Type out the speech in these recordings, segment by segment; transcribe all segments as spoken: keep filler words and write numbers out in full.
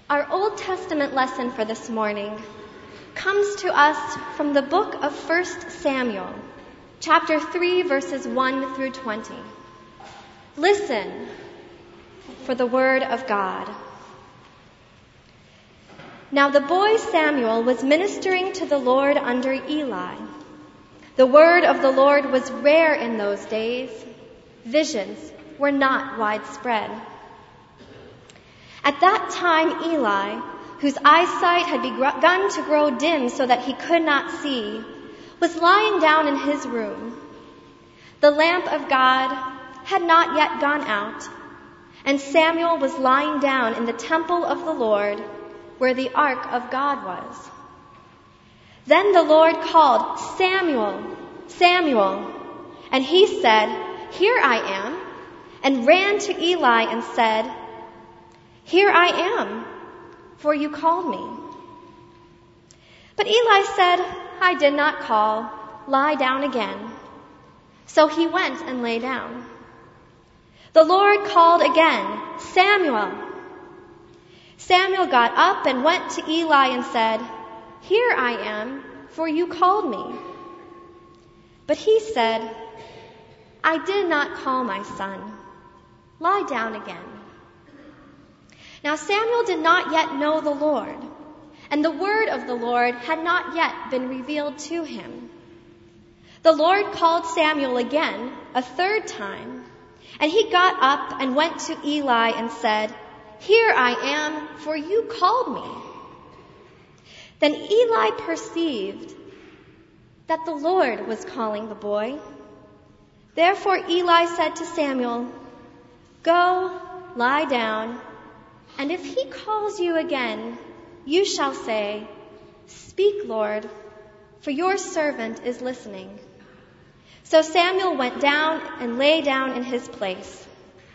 Our Old Testament lesson for this morning comes to us from the book of First Samuel, chapter three, verses one through twenty. Listen for the word of God. Now the boy Samuel was ministering to the Lord under Eli. The word of the Lord was rare in those days. Visions were not widespread. At that time, Eli, whose eyesight had begun to grow dim so that he could not see, was lying down in his room. The lamp of God had not yet gone out, and Samuel was lying down in the temple of the Lord, where the ark of God was. Then the Lord called, "Samuel, Samuel," and he said, "Here I am," and ran to Eli and said, "Here I am, for you called me." But Eli said, "I did not call. Lie down again." So he went and lay down. The Lord called again, "Samuel." Samuel got up and went to Eli and said, "Here I am, for you called me." But he said, "I did not call, my son. Lie down again." Now Samuel did not yet know the Lord, and the word of the Lord had not yet been revealed to him. The Lord called Samuel again a third time, and he got up and went to Eli and said, "Here I am, for you called me." Then Eli perceived that the Lord was calling the boy. Therefore Eli said to Samuel, "Go, lie down, and if he calls you again, you shall say, 'Speak, Lord, for your servant is listening.'" So Samuel went down and lay down in his place.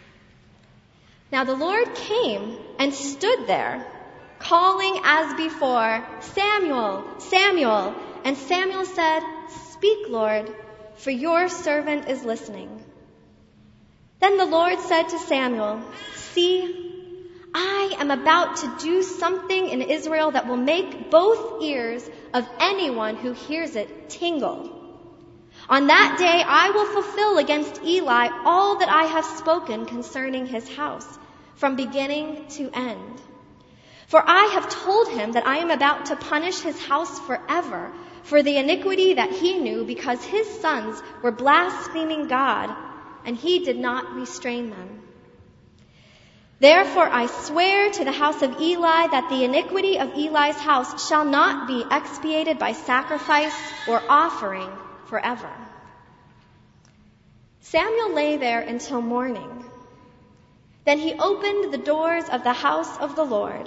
Now the Lord came and stood there, calling as before, "Samuel, Samuel." And Samuel said, "Speak, Lord, for your servant is listening." Then the Lord said to Samuel, "See, I am about to do something in Israel that will make both ears of anyone who hears it tingle. On that day I will fulfill against Eli all that I have spoken concerning his house, from beginning to end. For I have told him that I am about to punish his house forever for the iniquity that he knew, because his sons were blaspheming God, and he did not restrain them. Therefore I swear to the house of Eli that the iniquity of Eli's house shall not be expiated by sacrifice or offering forever." Samuel lay there until morning. Then he opened the doors of the house of the Lord.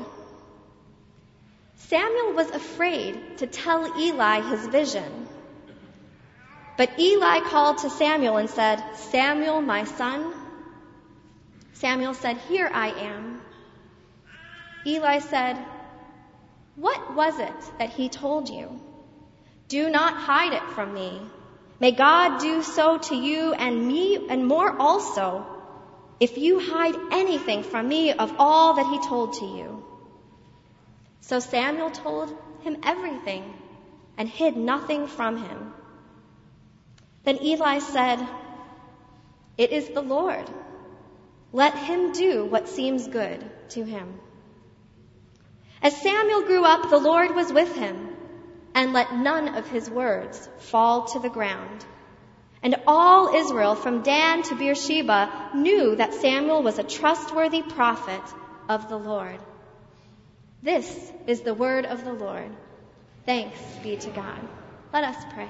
Samuel was afraid to tell Eli his vision. But Eli called to Samuel and said, "Samuel, my son?" Samuel said, "Here I am." Eli said, "What was it that he told you? Do not hide it from me. May God do so to you and me and more also, if you hide anything from me of all that he told to you." So Samuel told him everything and hid nothing from him. Then Eli said, "It is the Lord. Let him do what seems good to him." As Samuel grew up, the Lord was with him, and let none of his words fall to the ground. And all Israel, from Dan to Beersheba, knew that Samuel was a trustworthy prophet of the Lord. This is the word of the Lord. Thanks be to God. Let us pray.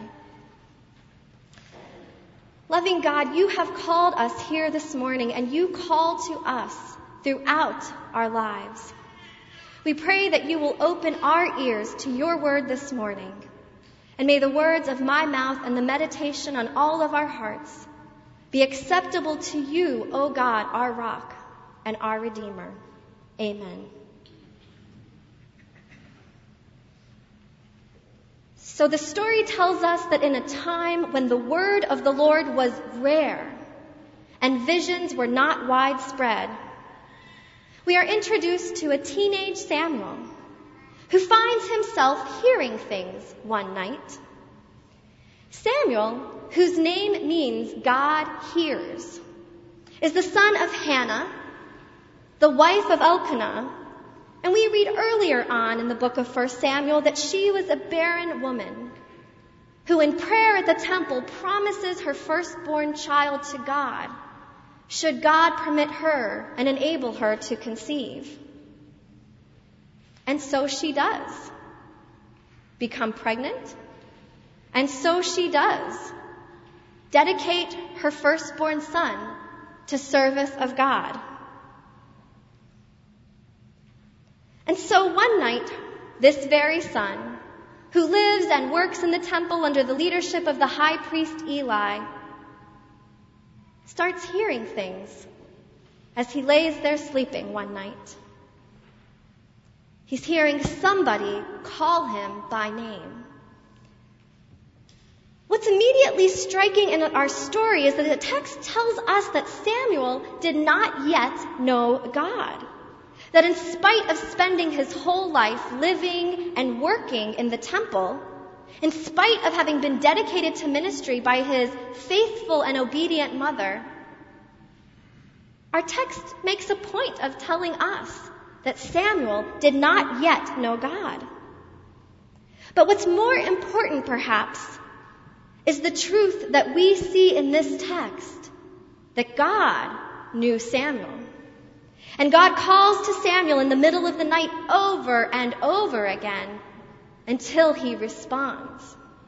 Loving God, you have called us here this morning, and you call to us throughout our lives. We pray that you will open our ears to your word this morning, and may the words of my mouth and the meditation on all of our hearts be acceptable to you, O God, our rock and our Redeemer. Amen. So the story tells us that in a time when the word of the Lord was rare and visions were not widespread, we are introduced to a teenage Samuel who finds himself hearing things one night. Samuel, whose name means God hears, is the son of Hannah, the wife of Elkanah, and we read earlier on in the book of First Samuel that she was a barren woman who in prayer at the temple promises her firstborn child to God, should God permit her and enable her to conceive. And so she does become pregnant, and so she does dedicate her firstborn son to service of God. And so one night, this very son, who lives and works in the temple under the leadership of the high priest Eli, starts hearing things as he lays there sleeping one night. He's hearing somebody call him by name. What's immediately striking in our story is that the text tells us that Samuel did not yet know God. That in spite of spending his whole life living and working in the temple, in spite of having been dedicated to ministry by his faithful and obedient mother, our text makes a point of telling us that Samuel did not yet know God. But what's more important, perhaps, is the truth that we see in this text, that God knew Samuel. And God calls to Samuel in the middle of the night over and over again until he responds.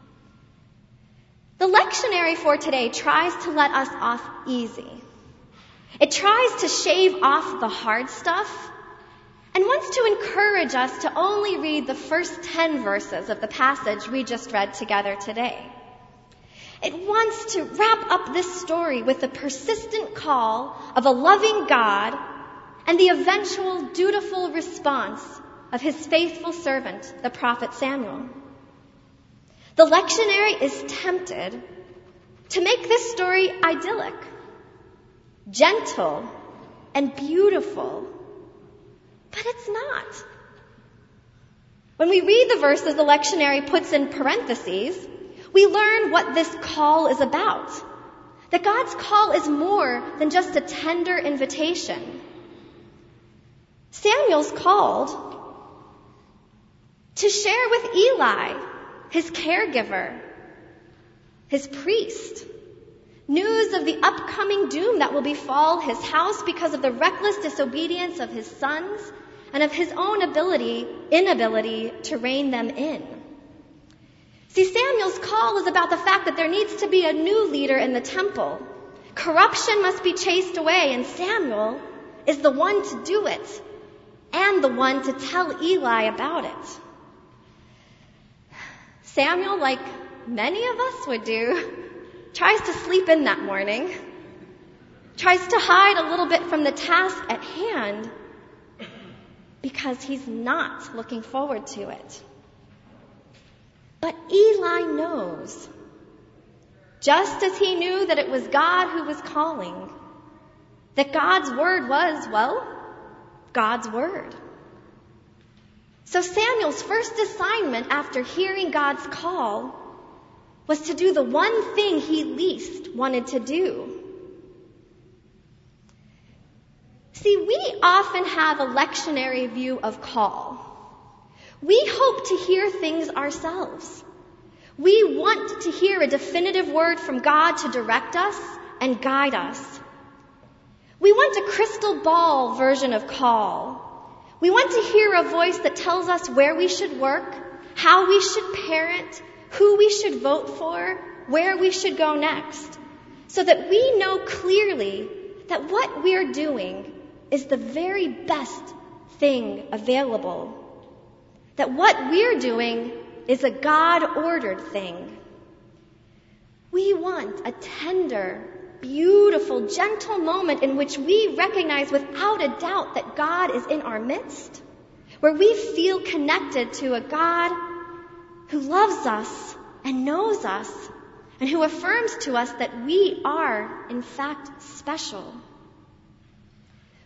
The lectionary for today tries to let us off easy. It tries to shave off the hard stuff and wants to encourage us to only read the first ten verses of the passage we just read together today. It wants to wrap up this story with the persistent call of a loving God and the eventual dutiful response of his faithful servant, the prophet Samuel. The lectionary is tempted to make this story idyllic, gentle, and beautiful, but it's not. When we read the verses the lectionary puts in parentheses, we learn what this call is about. That God's call is more than just a tender invitation. Samuel's called to share with Eli, his caregiver, his priest, news of the upcoming doom that will befall his house because of the reckless disobedience of his sons and of his own ability, inability to rein them in. See, Samuel's call is about the fact that there needs to be a new leader in the temple. Corruption must be chased away, and Samuel is the one to do it, and the one to tell Eli about it. Samuel, like many of us would do, tries to sleep in that morning, tries to hide a little bit from the task at hand because he's not looking forward to it. But Eli knows, just as he knew that it was God who was calling, that God's word was, well, God's word. So Samuel's first assignment after hearing God's call was to do the one thing he least wanted to do. See, we often have a lectionary view of call. We hope to hear things ourselves. We want to hear a definitive word from God to direct us and guide us. We want a crystal ball version of call. We want to hear a voice that tells us where we should work, how we should parent, who we should vote for, where we should go next, so that we know clearly that what we're doing is the very best thing available. That what we're doing is a God-ordered thing. We want a tender, beautiful, gentle moment in which we recognize without a doubt that God is in our midst, where we feel connected to a God who loves us and knows us and who affirms to us that we are, in fact, special.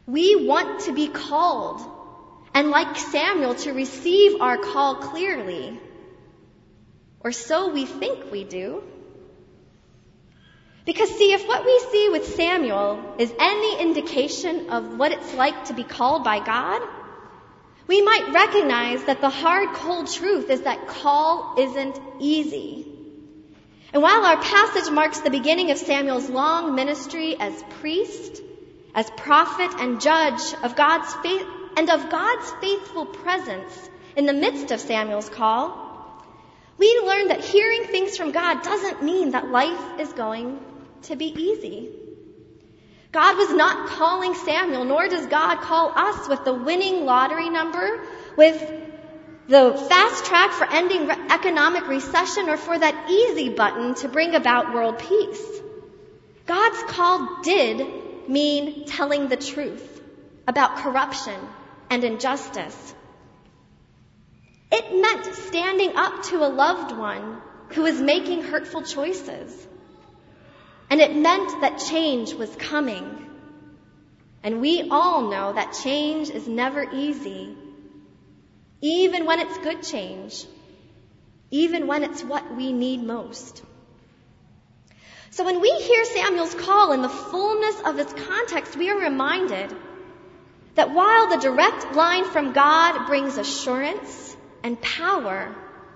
We want to be called, and like Samuel, to receive our call clearly. Or so we think we do. Because see, if what we see with Samuel is any indication of what it's like to be called by God, we might recognize that the hard, cold truth is that call isn't easy. And while our passage marks the beginning of Samuel's long ministry as priest, as prophet and judge of God's faith and of God's faithful presence in the midst of Samuel's call, we learn that hearing things from God doesn't mean that life is going to be easy. God was not calling Samuel, nor does God call us with the winning lottery number, with the fast track for ending re- economic recession, or for that easy button to bring about world peace. God's call did mean telling the truth about corruption and injustice. It meant standing up to a loved one who was making hurtful choices. And it meant that change was coming. And we all know that change is never easy, even when it's good change, even when it's what we need most. So when we hear Samuel's call in the fullness of its context, we are reminded that while the direct line from God brings assurance and power,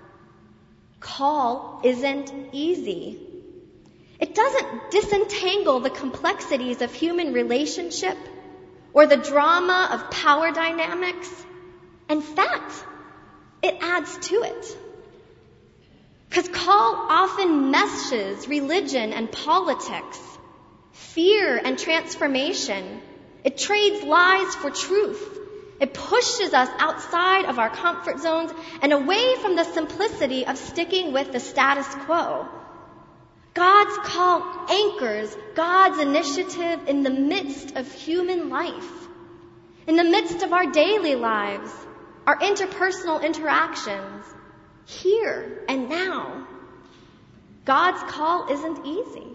call isn't easy. It doesn't disentangle the complexities of human relationship or the drama of power dynamics. In fact, it adds to it. Because call often meshes religion and politics, fear and transformation. It trades lies for truth. It pushes us outside of our comfort zones and away from the simplicity of sticking with the status quo. God's call anchors God's initiative in the midst of human life, in the midst of our daily lives, our interpersonal interactions, here and now. God's call isn't easy.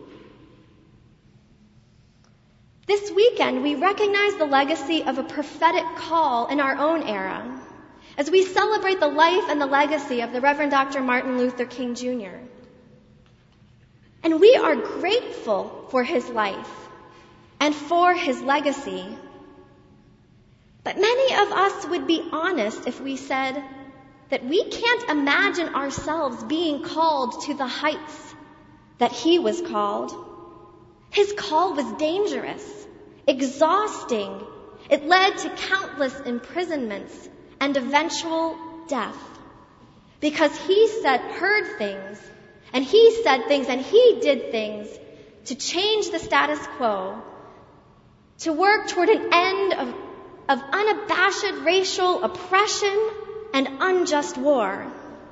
This weekend, we recognize the legacy of a prophetic call in our own era as we celebrate the life and the legacy of the Reverend Doctor Martin Luther King Junior And we are grateful for his life and for his legacy. But many of us would be honest if we said that we can't imagine ourselves being called to the heights that he was called. His call was dangerous, exhausting. It led to countless imprisonments and eventual death because he said, heard things, and he said things, and he did things to change the status quo, to work toward an end of, of unabashed racial oppression and unjust war.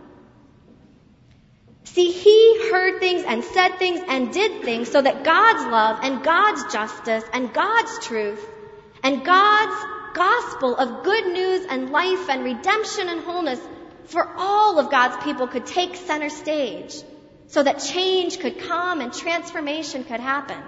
See, he heard things and said things and did things so that God's love and God's justice and God's truth and God's gospel of good news and life and redemption and wholeness for all of God's people could take center stage, so that change could come and transformation could happen.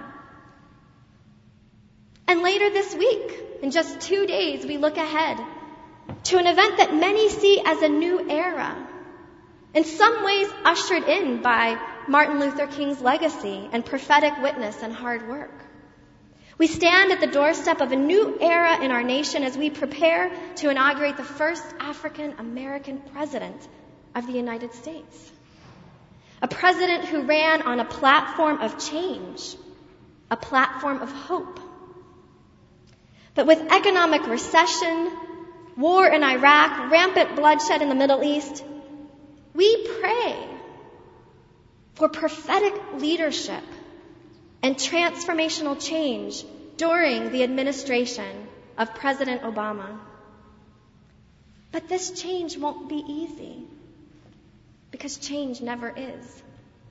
And later this week, in just two days, we look ahead to an event that many see as a new era, in some ways ushered in by Martin Luther King's legacy and prophetic witness and hard work. We stand at the doorstep of a new era in our nation as we prepare to inaugurate the first African American president of the United States. A president who ran on a platform of change, a platform of hope. But with economic recession, war in Iraq, rampant bloodshed in the Middle East, we pray for prophetic leadership and transformational change during the administration of President Obama. But this change won't be easy, because change never is.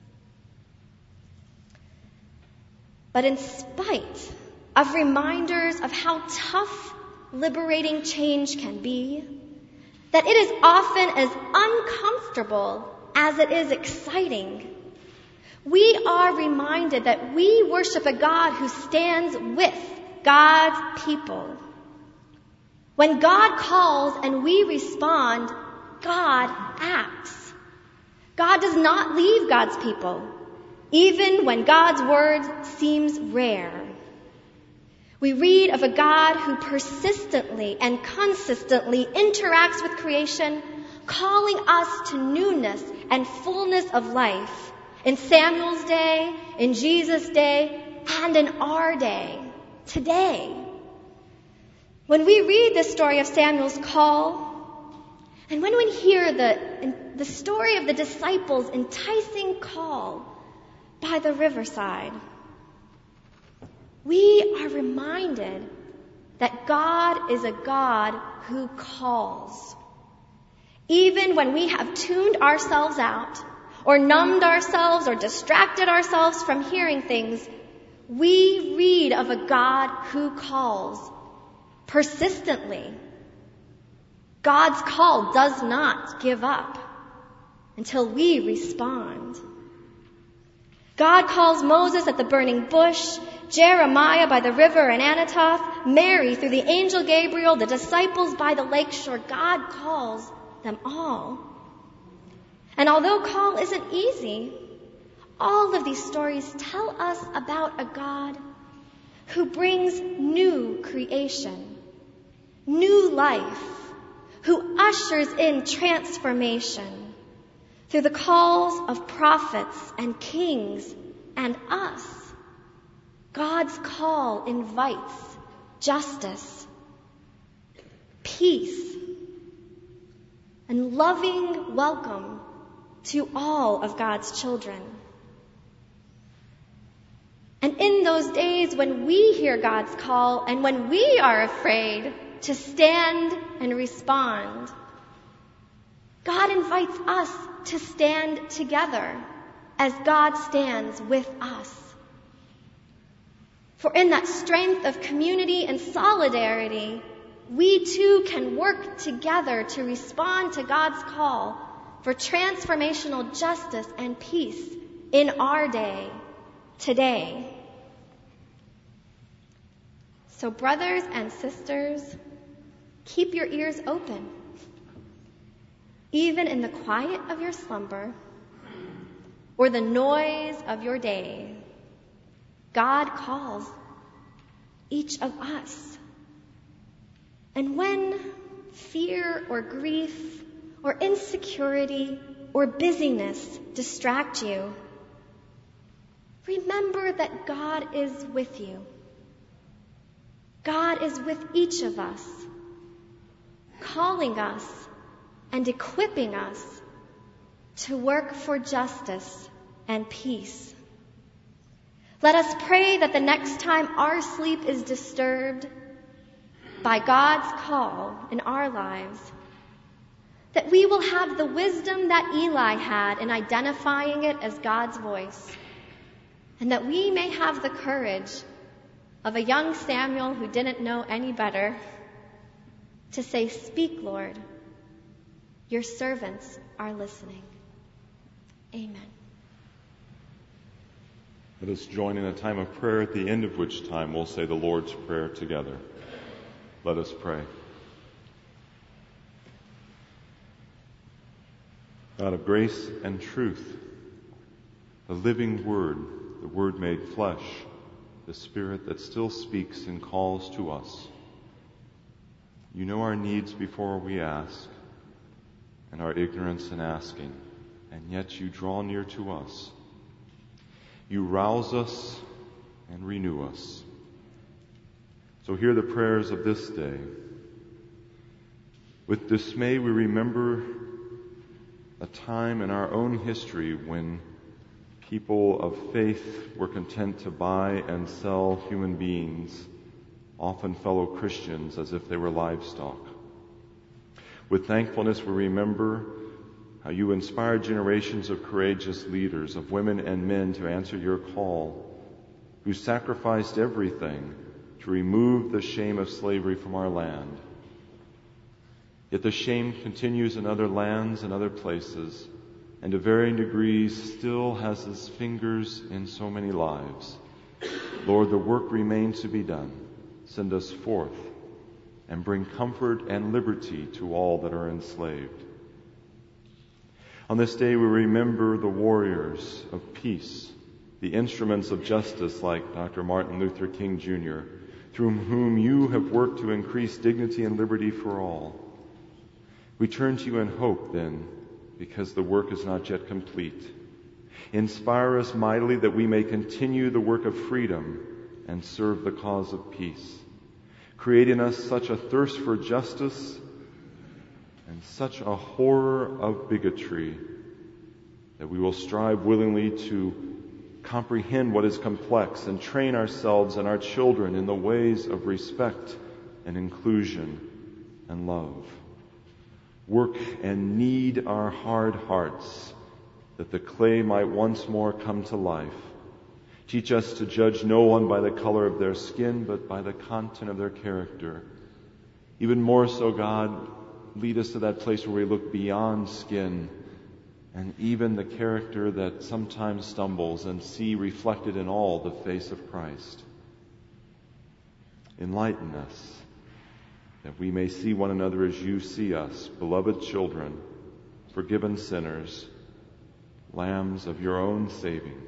But in spite of reminders of how tough liberating change can be, that it is often as uncomfortable as it is exciting, we are reminded that we worship a God who stands with God's people When God calls and we respond, God acts. God does not leave God's people, even when God's word seems rare. We read of a God who persistently and consistently interacts with creation, calling us to newness and fullness of life in Samuel's day, in Jesus' day, and in our day, today. When we read the story of Samuel's call, and when we hear the, the story of the disciples' enticing call by the riverside, we are reminded that God is a God who calls. Even when we have tuned ourselves out, or numbed ourselves, or distracted ourselves from hearing things, we read of a God who calls persistently. God's call does not give up until we respond. God calls Moses at the burning bush, Jeremiah by the river in Anathoth, Mary through the angel Gabriel, the disciples by the lakeshore. God calls them all. And although call isn't easy, all of these stories tell us about a God who brings new creation, new life, who ushers in transformation through the calls of prophets and kings and us. God's call invites justice, peace, and loving welcome to all of God's children. And in those days when we hear God's call and when we are afraid to stand and respond, God invites us to stand together as God stands with us. For in that strength of community and solidarity, we too can work together to respond to God's call for transformational justice and peace in our day, today. So brothers and sisters, keep your ears open. Even in the quiet of your slumber or the noise of your day, God calls each of us. And when fear or grief or insecurity or busyness distract you, remember that God is with you. God is with each of us, calling us and equipping us to work for justice and peace. Let us pray that the next time our sleep is disturbed by God's call in our lives, that we will have the wisdom that Eli had in identifying it as God's voice, and that we may have the courage of a young Samuel who didn't know any better to say, "Speak, Lord, your servants are listening." Amen. Let us join in a time of prayer, at the end of which time we'll say the Lord's Prayer together. Let us pray. God of grace and truth, the living Word, the Word made flesh, the Spirit that still speaks and calls to us. You know our needs before we ask, and our ignorance in asking, and yet you draw near to us. You rouse us and renew us. So hear the prayers of this day. With dismay we remember a time in our own history when people of faith were content to buy and sell human beings, often fellow Christians, as if they were livestock. With thankfulness we remember how you inspired generations of courageous leaders, of women and men, to answer your call, who sacrificed everything to remove the shame of slavery from our land. Yet the shame continues in other lands and other places, and to varying degrees still has its fingers in so many lives. Lord, the work remains to be done. Send us forth and bring comfort and liberty to all that are enslaved. On this day we remember the warriors of peace, the instruments of justice like Doctor Martin Luther King Junior, through whom you have worked to increase dignity and liberty for all. We turn to you in hope, then, because the work is not yet complete. Inspire us mightily that we may continue the work of freedom and serve the cause of peace. Create in us such a thirst for justice and such a horror of bigotry that we will strive willingly to comprehend what is complex and train ourselves and our children in the ways of respect and inclusion and love. Work and knead our hard hearts that the clay might once more come to life. Teach us to judge no one by the color of their skin, but by the content of their character. Even more so, God, lead us to that place where we look beyond skin and even the character that sometimes stumbles and see reflected in all the face of Christ. Enlighten us that we may see one another as you see us, beloved children, forgiven sinners, lambs of your own saving.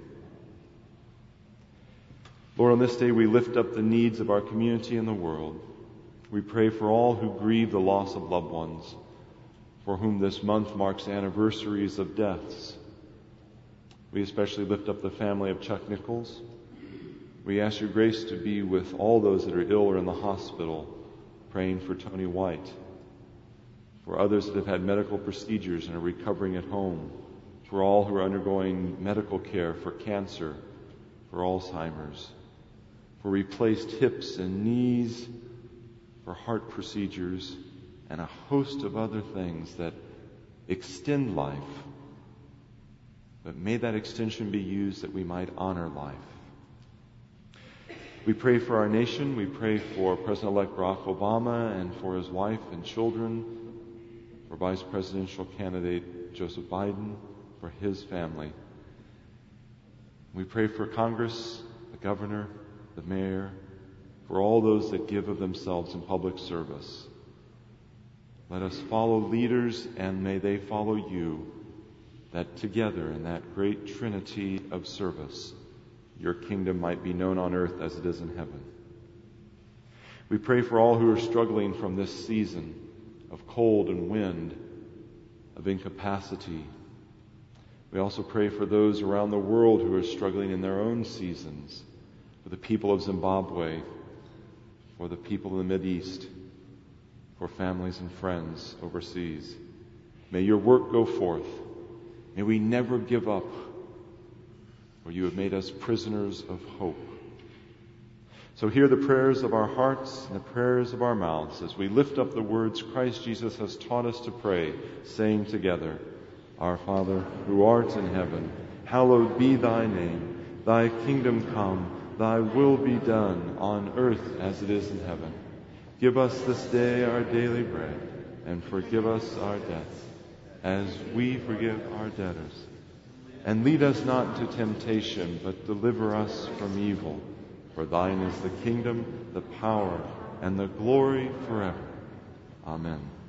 Lord, on this day we lift up the needs of our community and the world. We pray for all who grieve the loss of loved ones, for whom this month marks anniversaries of deaths. We especially lift up the family of Chuck Nichols. We ask your grace to be with all those that are ill or in the hospital, praying for Tony White, for others that have had medical procedures and are recovering at home, for all who are undergoing medical care for cancer, for Alzheimer's, for replaced hips and knees, for heart procedures, and a host of other things that extend life. But may that extension be used that we might honor life. We pray for our nation. We pray for President-elect Barack Obama and for his wife and children, for Vice Presidential candidate Joseph Biden, for his family. We pray for Congress, the governor, the mayor, for all those that give of themselves in public service. Let us follow leaders, and may they follow you, that together in that great trinity of service, your kingdom might be known on earth as it is in heaven. We pray for all who are struggling from this season of cold and wind, of incapacity. We also pray for those around the world who are struggling in their own seasons, for the people of Zimbabwe, for the people in the Mideast, for families and friends overseas. May your work go forth. May we never give up, for you have made us prisoners of hope. So hear the prayers of our hearts and the prayers of our mouths as we lift up the words Christ Jesus has taught us to pray, saying together, Our Father, who art in heaven, hallowed be thy name. Thy kingdom come, thy will be done on earth as it is in heaven. Give us this day our daily bread, and forgive us our debts, as we forgive our debtors. And lead us not into temptation, but deliver us from evil. For thine is the kingdom, the power, and the glory forever. Amen.